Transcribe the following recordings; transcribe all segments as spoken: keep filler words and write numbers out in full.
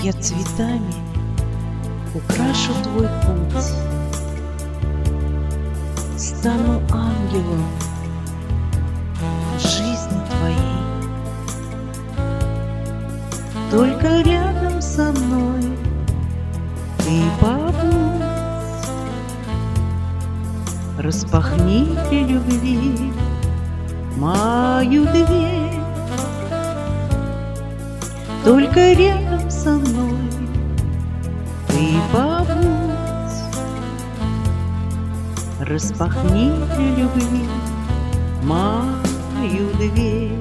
Я цветами украшу твой путь, стану ангелом жизни твоей. Только рядом со мной ты побудь, распахни для любви мою дверь. Только рядом со мной ты побудь, распахни для любви мою дверь.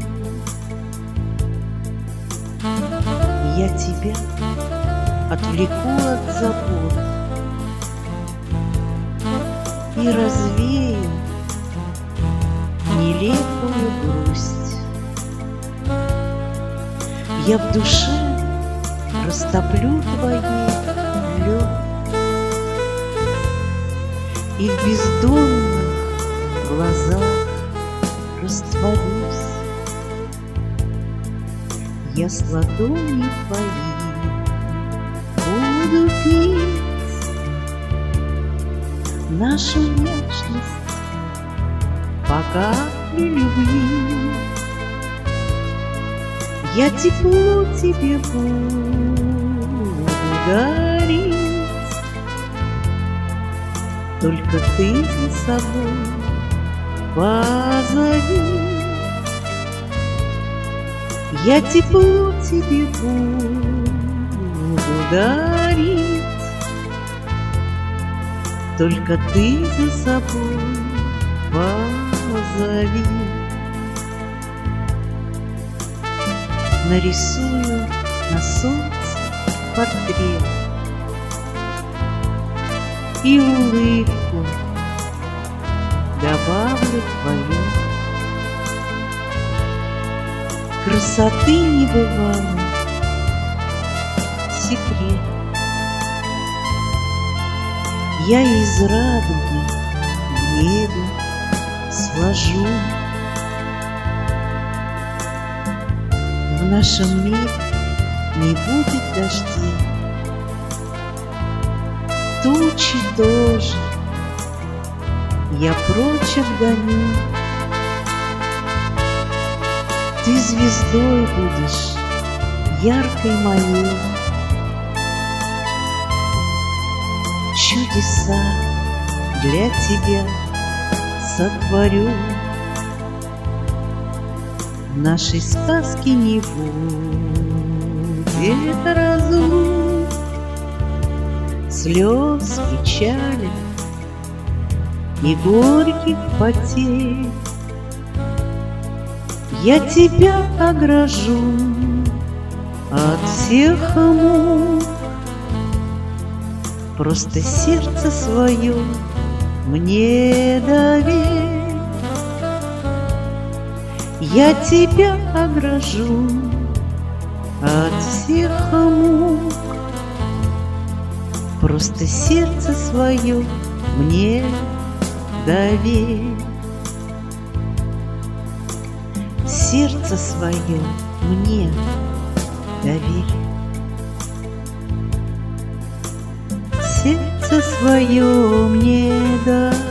Я тебя отвлеку от забот и развею нелепую грусть. Я в душе растоплю твои лед и в бездонных глазах растворюсь. Я с ладони твои буду пить нашу нежность по капле любви. Я тепло тебе буду дарить, только ты за собой позови. Я тепло тебе буду дарить, только ты за собой позови. Нарисую на солнце портрет и улыбку добавлю твою. Красоты не бывало, секрет. Я из радуги в небе сложу. В нашем мире не будет дождей, тучи тоже я прочь отгоню. Ты звездой будешь яркой моей, чудеса для тебя сотворю. В нашей сказке не будет разлук, слез, печали и горьких потерь. Я тебя огражу от всех мук, просто сердце свое мне доверь. Я тебя огражу от всех мук, просто сердце свое мне доверь. Сердце свое мне доверь. Сердце свое мне доверь.